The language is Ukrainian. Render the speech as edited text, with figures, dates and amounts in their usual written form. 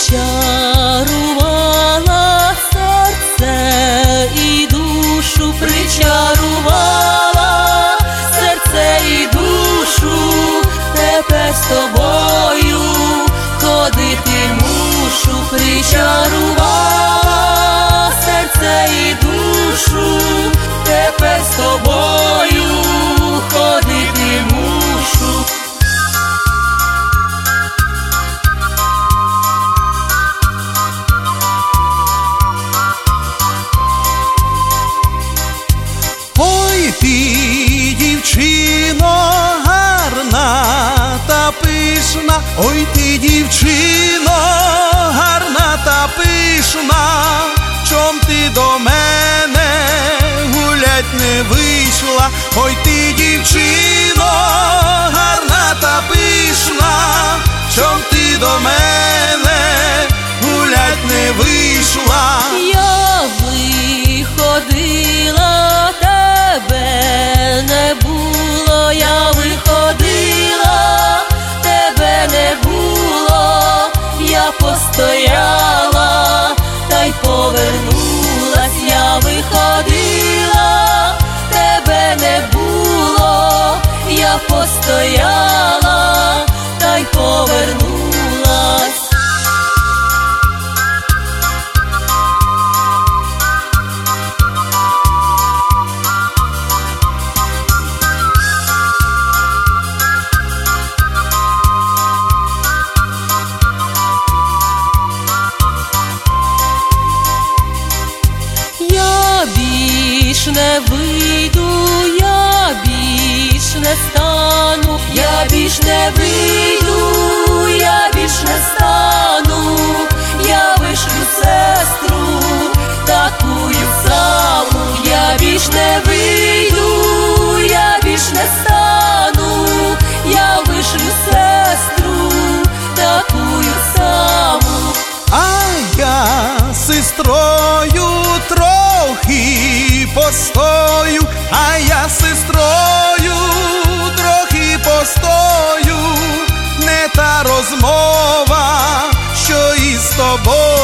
причарувала серце і душу, причарувала серце і душу, тепер з тобою ходити мушу, причарувала серце і душу, тепер з тобою ходити мушу. Ой ти, дівчино, гарна та пишна, ой ти, дівчино, гарна та пишна, чом ти до мене гулять не вийшла? Ой ти, дівчино, гарна та пишна, чом ти до мене гулять не вийшла? Я виходила, тебе не було, я виходила, тебе не було, я постояла, та й повернулась, я виходила, тебе не було, я постояла, та й повернулась. Більш не вийду, я більш не стану, я більш не вийду, я більш не стану, я вишлю сестру, такую саму, я більш не вийду, я більш не стану, я вишлю сестру, такую саму. А я сестрою трохи постою, а я сестрою трохи постою, не та розмова, що із тобою.